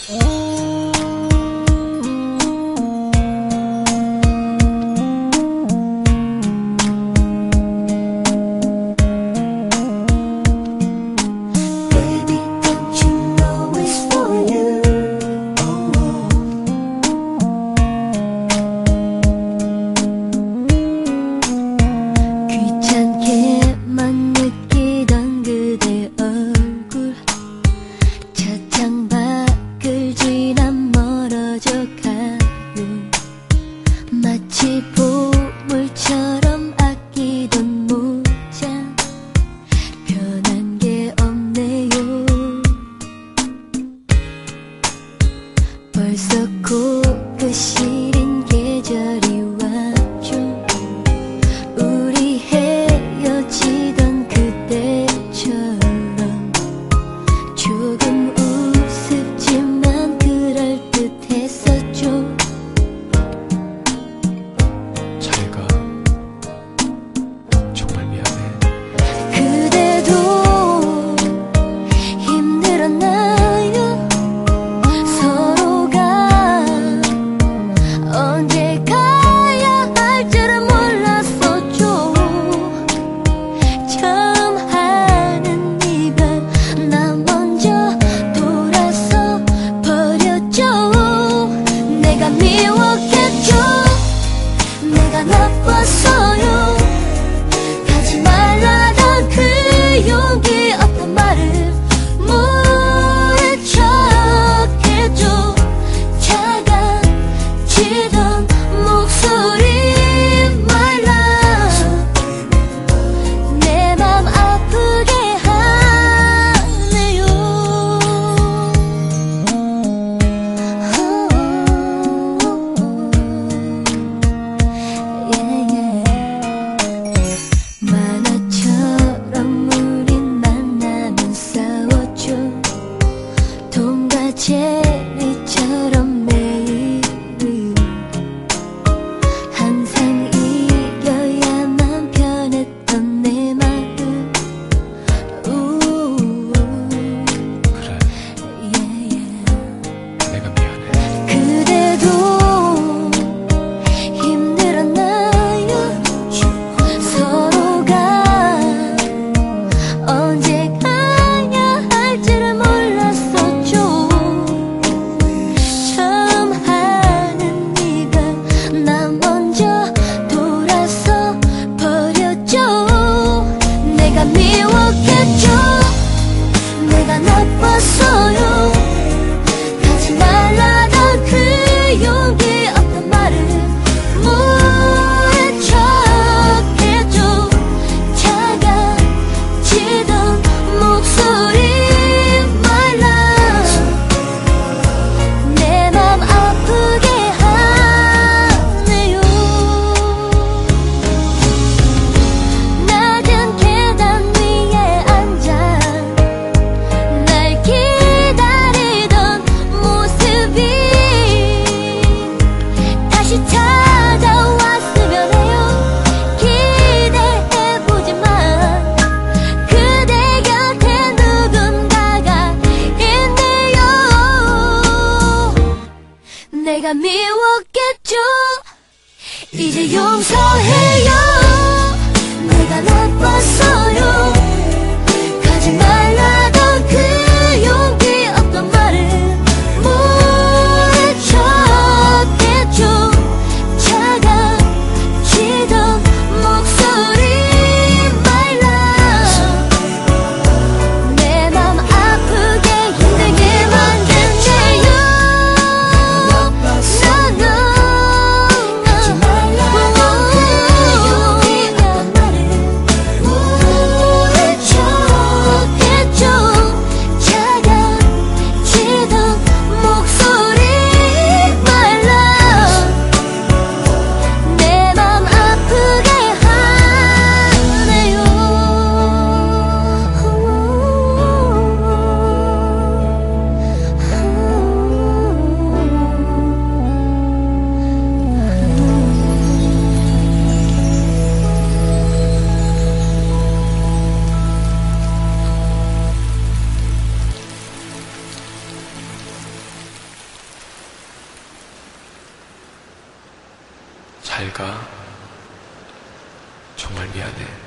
마치 보물처럼 아끼던 모자 변한 게 없네요. 벌써 곧 그 시린 계절이 왔죠. 우리 헤어지던 그때처럼 조금 우습지만 그럴듯했었죠. 내가 나빴어요. 가지 말라던 그 용기 어떤 말을 모른 척해줘. 작아지던 목소리 My love 내 맘 아프게 하네요. 만화처럼 우린 만나면 싸웠죠. 톰과 제리처럼 매일을 항상 이겨야만 편했던 내 마음. 그래, 내가 미안해. 그대도 힘들었나요? 서로가 언제 가야 할지를 몰랐었죠. 처음 하는 네가 나 먼저 돌아서 버렸죠. 내가 미웠겠죠. 내가 나빴어요. 가지 말라던 그 용기 어떤 말을 모른 척해줘. 작아지던 목소리 My love 내 맘 아프게 하네요. 낮은 계단 위에 앉아 날 기다리던 모습이 다시 찾아왔으면 해요. 기대해보지만 그대 곁에 누군가가 있네요. 내가 미웠겠죠. 이제 용서해요. 내가 나빴어요. 가지 말라던 그 용기 어떤 말을 모른 척했죠. 작아지던 목소리 My love 내 맘 아프게 힘들게 만드네요. 가지 말라던 그 용기 정말 미안해.